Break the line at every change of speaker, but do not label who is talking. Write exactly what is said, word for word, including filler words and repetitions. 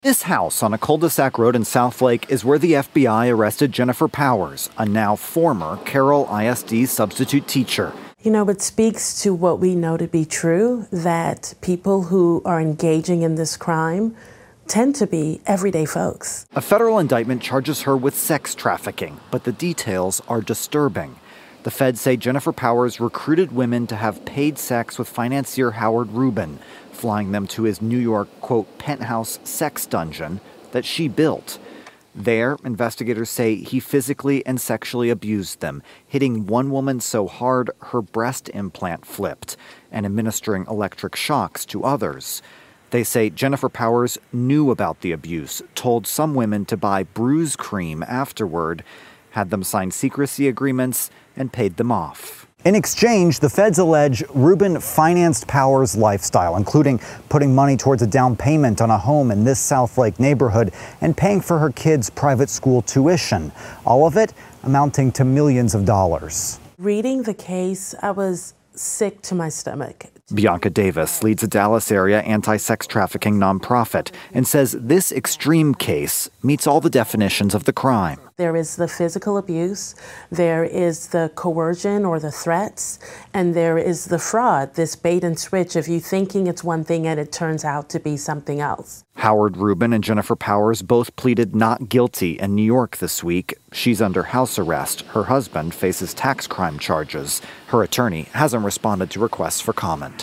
This house on a cul-de-sac road in Southlake is where the F B I arrested Jennifer Powers, a now former Carroll I S D substitute teacher.
You know, it speaks to what we know to be true, that people who are engaging in this crime tend to be everyday folks.
A federal indictment charges her with sex trafficking, but the details are disturbing. The feds say Jennifer Powers recruited women to have paid sex with financier Howard Rubin, flying them to his New York, quote, penthouse sex dungeon that she built. There, investigators say he physically and sexually abused them, hitting one woman so hard her breast implant flipped and administering electric shocks to others. They say Jennifer Powers knew about the abuse, told some women to buy bruise cream afterward, had them sign secrecy agreements, and paid them off. In exchange, the feds allege Rubin financed Powers' lifestyle, including putting money towards a down payment on a home in this Southlake neighborhood and paying for her kids' private school tuition. All of it amounting to millions of dollars.
Reading the case, I was sick to my stomach.
Bianca Davis leads a Dallas area anti-sex trafficking nonprofit and says this extreme case meets all the definitions of the crime.
There is the physical abuse, there is the coercion or the threats, and there is the fraud, this bait and switch of you thinking it's one thing and it turns out to be something else.
Howard Rubin and Jennifer Powers both pleaded not guilty in New York this week. She's under house arrest. Her husband faces tax crime charges. Her attorney hasn't responded to requests for comment.